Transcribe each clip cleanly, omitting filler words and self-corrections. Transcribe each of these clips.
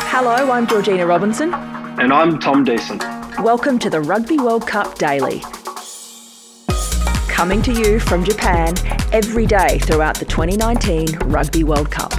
Hello, I'm Georgina Robinson. And I'm Tom Deason. Welcome to the Rugby World Cup Daily. Coming to you from Japan every day throughout the 2019 Rugby World Cup.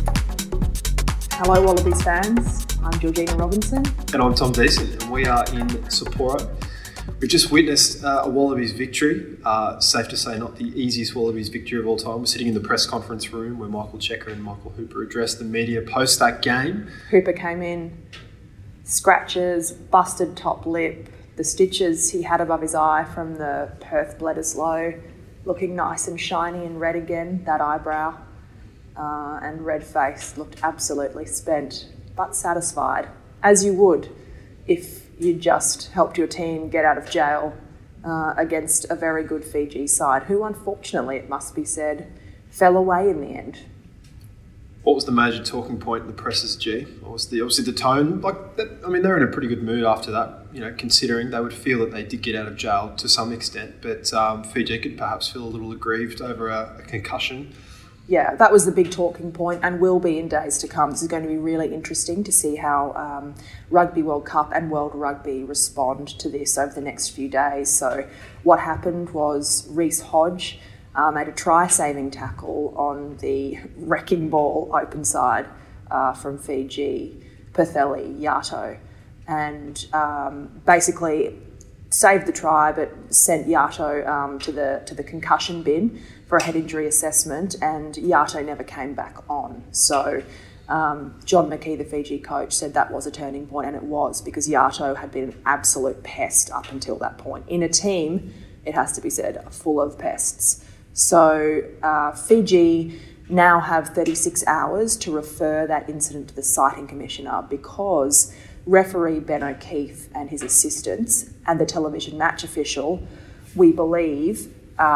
Hello Wallabies fans, I'm Georgina Robinson. And I'm Tom Deason, and we are in Sapporo. We've just witnessed a Wallabies victory. Safe to say, not the easiest Wallabies victory of all time. We're sitting in the press conference room where Michael Cheika and Michael Hooper addressed the media post that game. Hooper came in, scratches, busted top lip, the stitches he had above his eye from the Perth Bledisloe looking nice and shiny and red again, that eyebrow, and red face looked absolutely spent, but satisfied, as you would if you just helped your team get out of jail against a very good Fiji side, who unfortunately, it must be said, fell away in the end. What was the major talking point in the presses, G? What was obviously the tone? They're in a pretty good mood after that, considering they would feel that they did get out of jail to some extent, but Fiji could perhaps feel a little aggrieved over a concussion. Yeah, that was the big talking point and will be in days to come. This is going to be really interesting to see how Rugby World Cup and World Rugby respond to this over the next few days. So what happened was Reece Hodge made a try-saving tackle on the wrecking ball open side from Fiji, Petheli, Yato, and basically saved the try but sent Yato to the concussion bin for a head injury assessment, and Yato never came back on. So John McKee, the Fiji coach, said that was a turning point, and it was, because Yato had been an absolute pest up until that point. In a team, it has to be said, full of pests. So Fiji now have 36 hours to refer that incident to the citing commissioner, because referee Ben O'Keefe and his assistants and the television match official, we believe,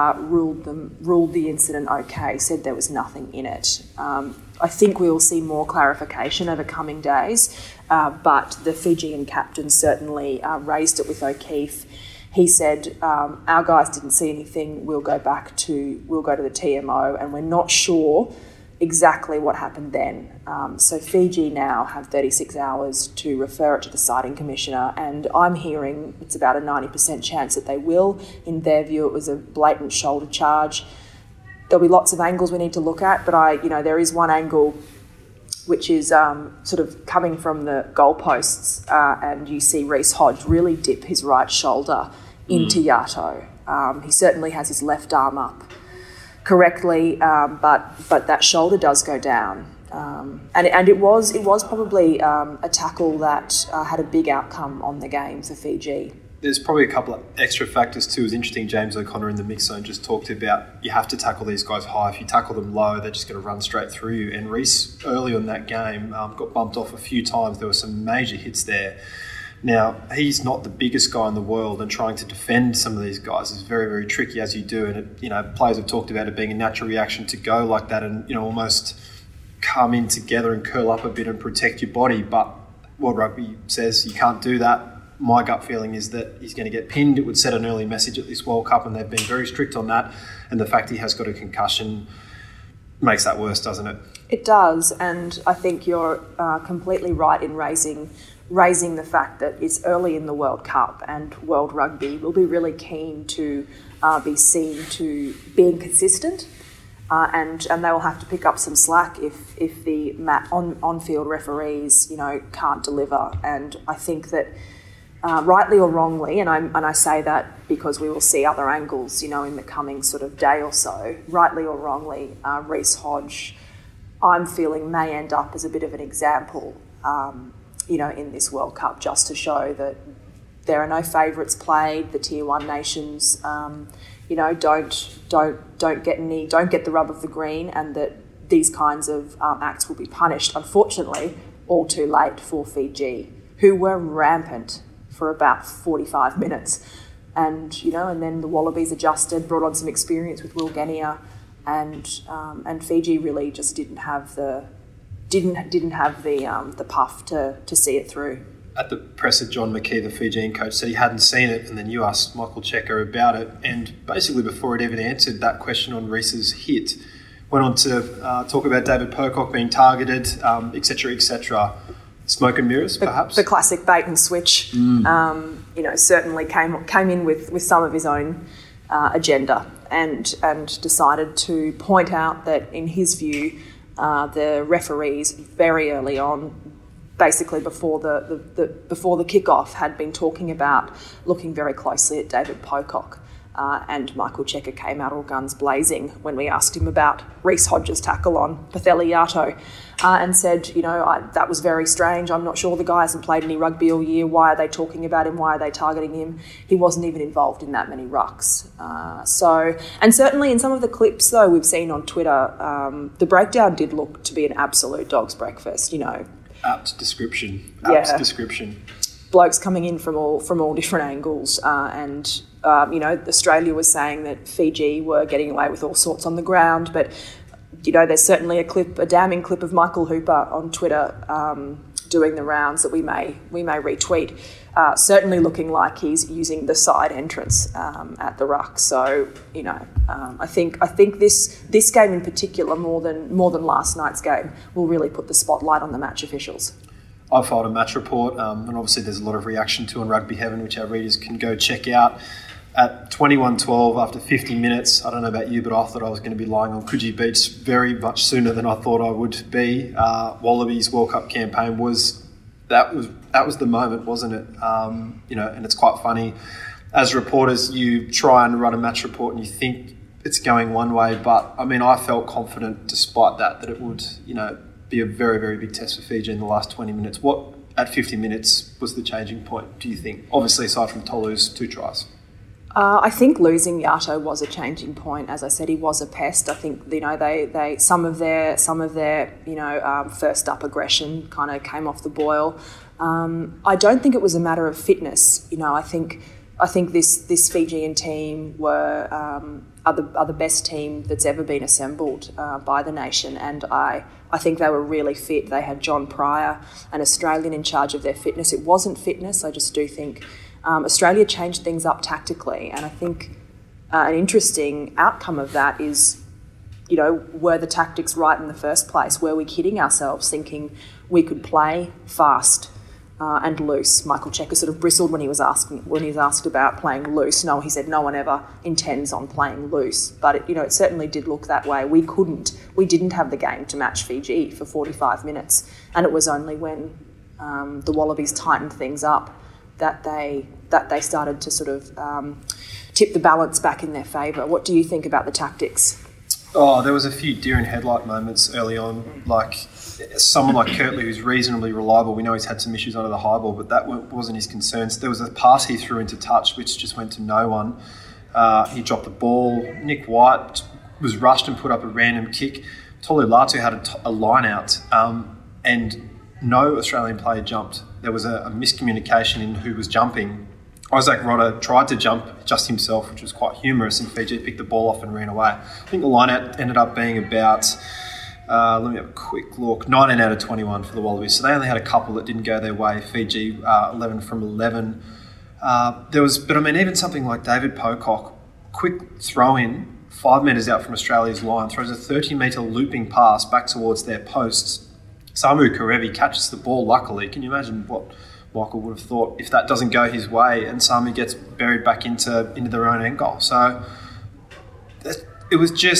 ruled the incident okay, said there was nothing in it. I think we will see more clarification over coming days, but the Fijian captain certainly raised it with O'Keefe. He said, our guys didn't see anything, we'll go to the TMO, and we're not sure exactly what happened then. So Fiji now have 36 hours to refer it to the citing commissioner, and I'm hearing it's about a 90% chance that they will. In their view, it was a blatant shoulder charge. There'll be lots of angles we need to look at, but there is one angle which is sort of coming from the goalposts, and you see Reece Hodge really dip his right shoulder into Yato. He certainly has his left arm up correctly, but that shoulder does go down, and it was probably a tackle that had a big outcome on the game for Fiji. There's probably a couple of extra factors too. It was interesting, James O'Connor in the mix zone just talked about you have to tackle these guys high. If you tackle them low, they're just going to run straight through you. And Reece, early on that game, got bumped off a few times. There were some major hits there. Now, he's not the biggest guy in the world, and trying to defend some of these guys is very, very tricky, as you do. And players have talked about it being a natural reaction to go like that and almost come in together and curl up a bit and protect your body. But World Rugby says you can't do that. My gut feeling is that he's going to get pinned. It would set an early message at this World Cup, and they've been very strict on that. And the fact he has got a concussion makes that worse, doesn't it? It does, and I think you're completely right in raising the fact that it's early in the World Cup, and World Rugby will be really keen to be seen to being consistent, and they will have to pick up some slack if the on-field referees can't deliver. And I think that rightly or wrongly, and I say that because we will see other angles in the coming sort of day or so, rightly or wrongly, Reece Hodge, I'm feeling, may end up as a bit of an example in this World Cup, just to show that there are no favourites played. The Tier 1 nations, don't get the rub of the green, and that these kinds of acts will be punished. Unfortunately, all too late for Fiji, who were rampant for about 45 minutes, and then the Wallabies adjusted, brought on some experience with Will Genia, and Fiji really just didn't have the puff to see it through. At the presser, John McKee, the Fijian coach, said he hadn't seen it, and then you asked Michael Cheika about it, and basically before it even answered that question on Reece's hit, went on to talk about David Percock being targeted, etc., etc. Smoke and mirrors, perhaps? The classic bait and switch. Certainly came in with some of his own agenda and decided to point out that, in his view, the referees very early on, basically before the kickoff, had been talking about looking very closely at David Pocock. And Michael Cheika came out all guns blazing when we asked him about Reece Hodge's tackle on Patheli-Yato and said, that was very strange. I'm not sure, the guy hasn't played any rugby all year. Why are they talking about him? Why are they targeting him? He wasn't even involved in that many rucks. And certainly in some of the clips, though, we've seen on Twitter, the breakdown did look to be an absolute dog's breakfast, Apt description. Blokes coming in from all different angles, Australia was saying that Fiji were getting away with all sorts on the ground, but there's certainly a damning clip of Michael Hooper on Twitter doing the rounds that we may retweet, certainly looking like he's using the side entrance at the ruck. So I think this game in particular, more than last night's game, will really put the spotlight on the match officials. I filed a match report, and obviously there's a lot of reaction to on Rugby Heaven, which our readers can go check out. At 21-12, after 50 minutes, I don't know about you, but I thought I was going to be lying on Coogee Beach very much sooner than I thought I would be. Wallabies World Cup campaign was the moment, wasn't it? And it's quite funny. As reporters, you try and run a match report and you think it's going one way, but I felt confident despite that it would, be a very, very big test for Fiji in the last 20 minutes. What, at 50 minutes, was the changing point, do you think? Obviously, aside from Tolu's 2 tries. I think losing Yato was a changing point. As I said, he was a pest. I think they some of their first up aggression kind of came off the boil. I don't think it was a matter of fitness. I think this Fijian team are the best team that's ever been assembled by the nation, and I think they were really fit. They had John Pryor, an Australian, in charge of their fitness. It wasn't fitness. I just do think Australia changed things up tactically, and I think an interesting outcome of that is, were the tactics right in the first place? Were we kidding ourselves thinking we could play fast and loose? Michael Cheika sort of bristled when he was asked about playing loose. No, he said no one ever intends on playing loose, but it certainly did look that way. We didn't have the game to match Fiji for 45 minutes, and it was only when the Wallabies tightened things up that they started to sort of tip the balance back in their favour. What do you think about the tactics? Oh, there was a few deer in headlight moments early on, like someone like Kirtley, who's reasonably reliable. We know he's had some issues under the high ball, but that wasn't his concerns. There was a pass he threw into touch, which just went to no one. He dropped the ball. Nick White was rushed and put up a random kick. Tolu Latu had a line out, and no Australian player jumped. There was a miscommunication in who was jumping. Isaac Rodda tried to jump just himself, which was quite humorous, and Fiji picked the ball off and ran away. I think the line out ended up being about, let me have a quick look, 19 out of 21 for the Wallabies. So they only had a couple that didn't go their way. Fiji, 11 from 11. Even something like David Pocock, quick throw in, 5 metres out from Australia's line, throws a 30-metre looping pass back towards their posts. Samu Karevi catches the ball, luckily. Can you imagine what Michael would have thought if that doesn't go his way and Samu gets buried back into their own end goal? So it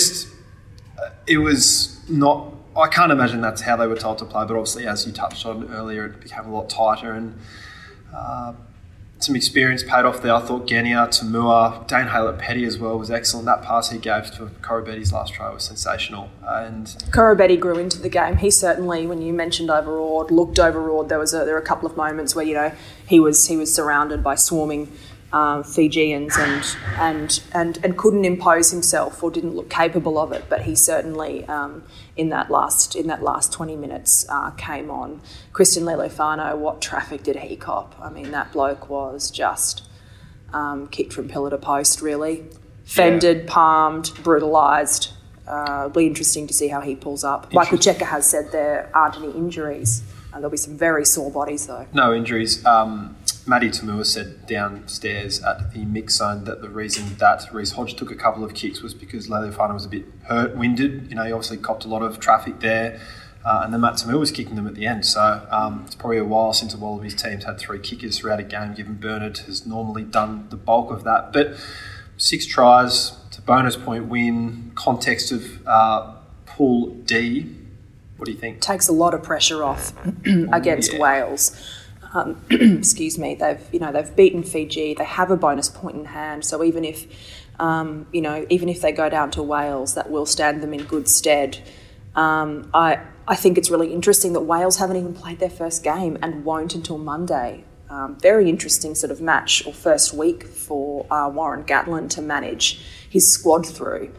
was not... I can't imagine that's how they were told to play, but obviously, as you touched on earlier, it became a lot tighter, and some experience paid off there. I thought Genia, Tamua, Dane Haylett-Petty as well was excellent. That pass he gave to Korobetti's last try was sensational. And Korobetti grew into the game. He certainly, when you mentioned overawed, looked overawed. There were a couple of moments where he was surrounded by swarming Fijians and couldn't impose himself or didn't look capable of it. But he certainly in that last 20 minutes came on. Christian Leali'ifano, what traffic did he cop? I mean, that bloke was just kicked from pillar to post, really. Fended, palmed, brutalised. It'll be interesting to see how he pulls up. Michael Cheika has said there aren't any injuries. There'll be some very sore bodies, though. No injuries. Matty Tamua said downstairs at the mix zone that the reason that Reece Hodge took a couple of kicks was because Leali'ifano was a bit hurt, winded. He obviously copped a lot of traffic there. and then Matt Tamil was kicking them at the end. So it's probably a while since the Wallabies team's had 3 kickers throughout a game, given Bernard has normally done the bulk of that. But 6 tries, it's a bonus point win, context of Pool D. What do you think? Takes a lot of pressure off against Wales. Excuse me. They've beaten Fiji. They have a bonus point in hand. So even if they go down to Wales, that will stand them in good stead. I think it's really interesting that Wales haven't even played their first game and won't until Monday. Very interesting sort of match or first week for Warren Gatland to manage his squad through.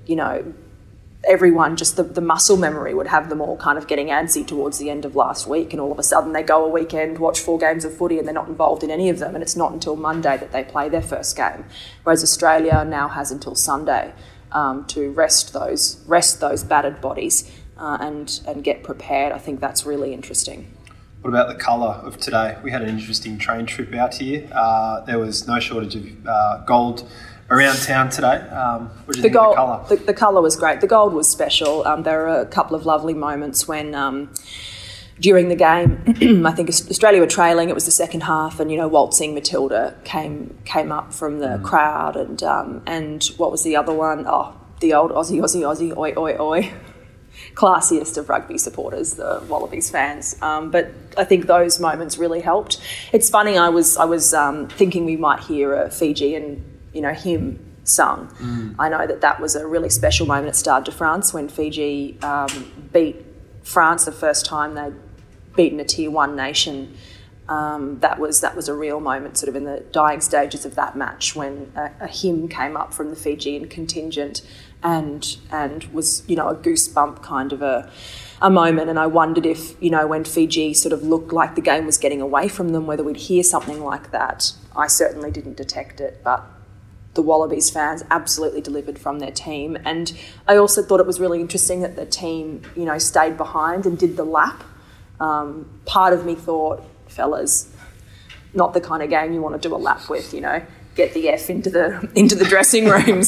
Everyone, just the muscle memory would have them all kind of getting antsy towards the end of last week, and all of a sudden they go a weekend, watch 4 games of footy and they're not involved in any of them, and it's not until Monday that they play their first game. Whereas Australia now has until Sunday to rest those battered bodies and get prepared. I think that's really interesting. What about the colour of today? We had an interesting train trip out here. There was no shortage of gold around town today. What did you think of the colour? The colour was great. The gold was special. There were a couple of lovely moments when during the game, I think Australia were trailing. It was the second half, and Waltzing Matilda came up from the crowd, and what was the other one? Oh, the old Aussie, oi, oi, oi. Classiest of rugby supporters, the Wallabies fans. But I think those moments really helped. It's funny. I was thinking we might hear a Fijian hymn sung. I know that was a really special moment at Stade de France when Fiji beat France the first time they'd beaten a Tier 1 nation. That was a real moment sort of in the dying stages of that match when a hymn came up from the Fijian contingent and was, a goosebump kind of a moment. And I wondered if, when Fiji sort of looked like the game was getting away from them, whether we'd hear something like that. I certainly didn't detect it, but the Wallabies fans absolutely delivered from their team. And I also thought it was really interesting that the team, stayed behind and did the lap. Part of me thought, fellas, not the kind of game you want to do a lap with, get the F into the dressing rooms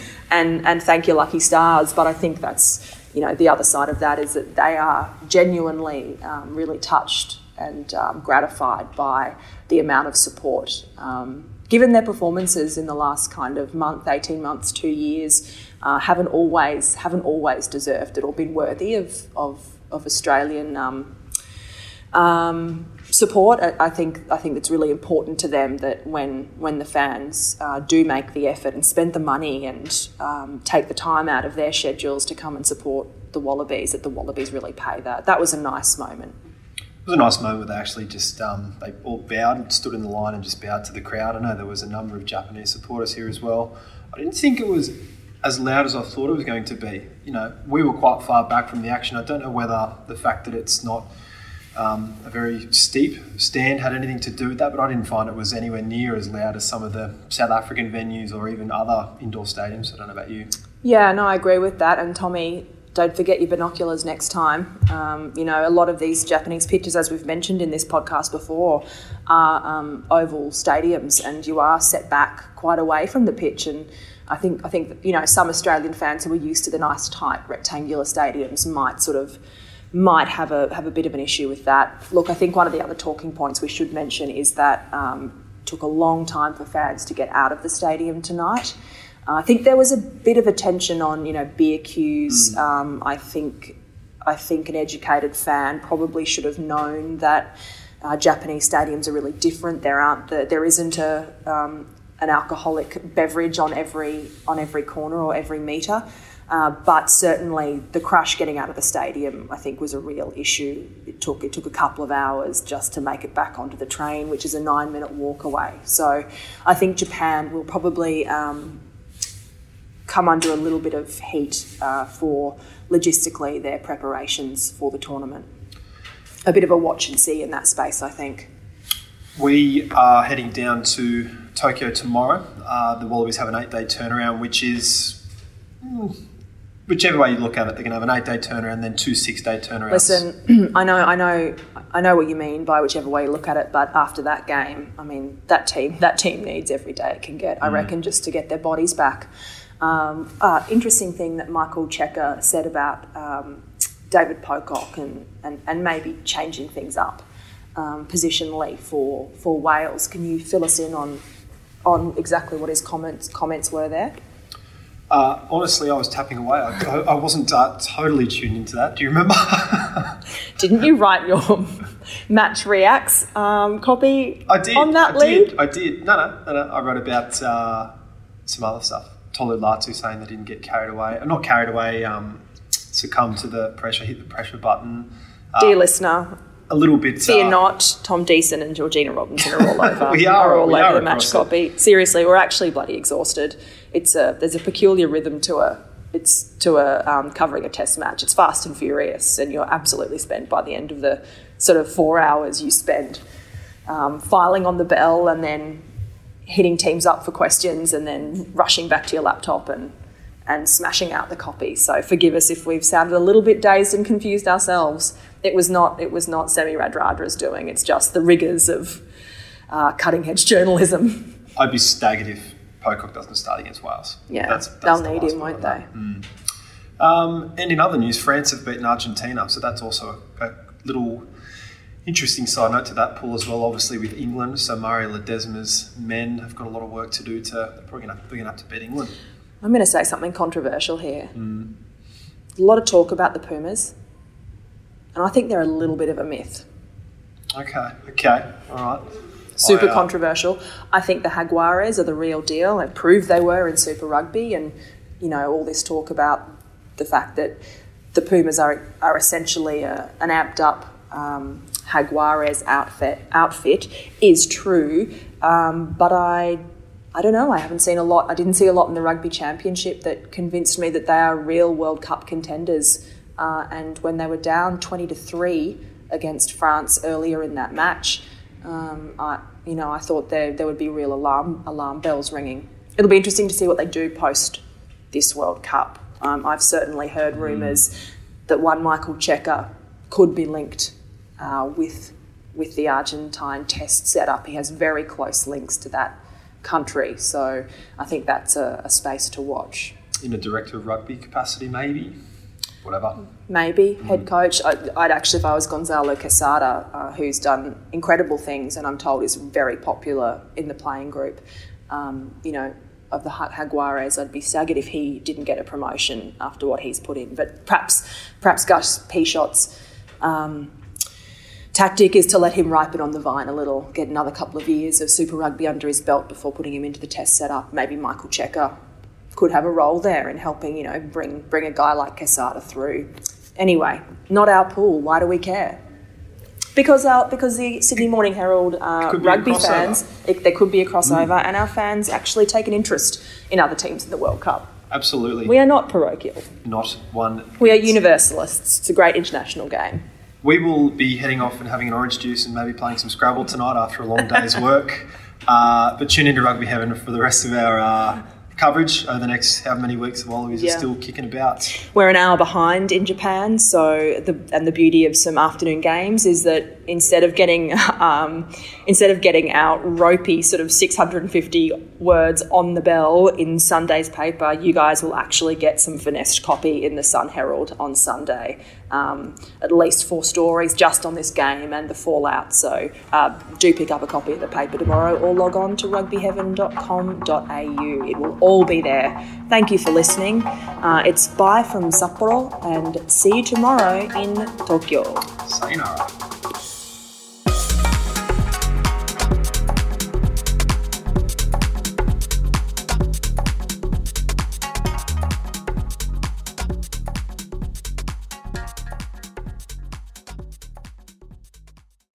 and thank your lucky stars. But I think that's, the other side of that is that they are genuinely really touched and gratified by the amount of support. Given their performances in the last kind of month, 18 months, 2 years, haven't always deserved it or been worthy of Australian support. I think it's really important to them that when the fans do make the effort and spend the money and take the time out of their schedules to come and support the Wallabies, that the Wallabies really pay that. That was a nice moment. It was a nice moment where they actually just, they all bowed and stood in the line and just bowed to the crowd. I know there was a number of Japanese supporters here as well. I didn't think it was as loud as I thought it was going to be. We were quite far back from the action. I don't know whether the fact that it's not a very steep stand had anything to do with that, but I didn't find it was anywhere near as loud as some of the South African venues or even other indoor stadiums. I don't know about you. Yeah, no, I agree with that. And Tommy, don't forget your binoculars next time. A lot of these Japanese pitches, as we've mentioned in this podcast before, are oval stadiums, and you are set back quite away from the pitch. And I think some Australian fans who are used to the nice tight rectangular stadiums might have a bit of an issue with that. Look, I think one of the other talking points we should mention is that it took a long time for fans to get out of the stadium tonight. I think there was a bit of attention on, beer queues. I think an educated fan probably should have known that Japanese stadiums are really different. There isn't an alcoholic beverage on every corner or every metre. But certainly the crush getting out of the stadium, I think, was a real issue. It took a couple of hours just to make it back onto the train, which is a 9-minute walk away. So I think Japan will probably come under a little bit of heat for logistically their preparations for the tournament. A bit of a watch and see in that space, I think. We are heading down to Tokyo tomorrow. The Wallabies have an 8-day turnaround, which is... whichever way you look at it, they're going to have an 8-day turnaround and then 2 6-day turnarounds. Listen, I know what you mean by whichever way you look at it, but after that game, I mean, that team needs every day it can get, I reckon, just to get their bodies back. Interesting thing that Michael Cheika said about David Pocock and maybe changing things up positionally for Wales. Can you fill us in on exactly what his comments were there? Honestly, I was tapping away. I wasn't totally tuned into that. Do you remember? Didn't you write your match reacts copy on that lead? I did. No. I wrote about some other stuff. Tolu Latu saying they didn't get carried away. Not carried away, succumb to the pressure, hit the pressure button. Dear listener, a little bit. Fear not, Tom Deason and Georgina Robinson are all over. we are all over the match it. copy. Seriously, we're actually bloody exhausted. There's a peculiar rhythm to covering a test match. It's fast and furious, and you're absolutely spent by the end of the sort of 4 hours you spend filing on the bell and then hitting teams up for questions and then rushing back to your laptop and smashing out the copy. So forgive us if we've sounded a little bit dazed and confused ourselves. It was not Semi Radradra's doing. It's just the rigours of cutting-edge journalism. I'd be staggered if Pocock doesn't start against Wales. Yeah, they'll need him, won't they? And in other news, France have beaten Argentina, so that's also a little interesting side note to that pool as well, obviously with England. So Mario Ledesma's men have got a lot of work to do. They're probably going to have to beat England. I'm going to say something controversial here. A lot of talk about the Pumas, and I think they're a little bit of a myth. Okay, all right. Super controversial. I think the Jaguares are the real deal. They proved they were in Super Rugby, and all this talk about the fact that the Pumas are essentially an amped up Jaguares outfit is true, but I don't know. I haven't seen a lot. I didn't see a lot in the Rugby Championship that convinced me that they are real World Cup contenders. And when they were down 20-3 against France earlier in that match, I thought there would be real alarm bells ringing. It'll be interesting to see what they do post this World Cup. I've certainly heard rumours that one Michael Cheika could be linked with the Argentine test setup. He has very close links to that country, so I think that's a space to watch. In a director of rugby capacity, maybe? Whatever. Maybe, head coach. I'd actually, if I was Gonzalo Quesada, who's done incredible things and I'm told is very popular in the playing group, of the Jaguares, I'd be staggered if he didn't get a promotion after what he's put in. But perhaps Gus Pichot's tactic is to let him ripen on the vine a little, get another couple of years of Super Rugby under his belt before putting him into the test setup. Maybe Michael Cheika could have a role there in helping, bring a guy like Quesada through. Anyway, not our pool. Why do we care? Because the Sydney Morning Herald rugby fans, there could be a crossover, and our fans actually take an interest in other teams in the World Cup. Absolutely. We are not parochial. Not one. We are universalists. It's a great international game. We will be heading off and having an orange juice and maybe playing some Scrabble tonight after a long day's work. But tune into Rugby Heaven for the rest of our coverage over the next how many weeks the Wallabies are still kicking about. We're an hour behind in Japan, so the beauty of some afternoon games is that instead of getting our ropey sort of 650 words on the bell in Sunday's paper, you guys will actually get some finessed copy in the Sun Herald on Sunday. At least 4 stories just on this game and the fallout. So do pick up a copy of the paper tomorrow or log on to rugbyheaven.com.au. It will all be there. Thank you for listening. It's bye from Sapporo and see you tomorrow in Tokyo. Sayonara.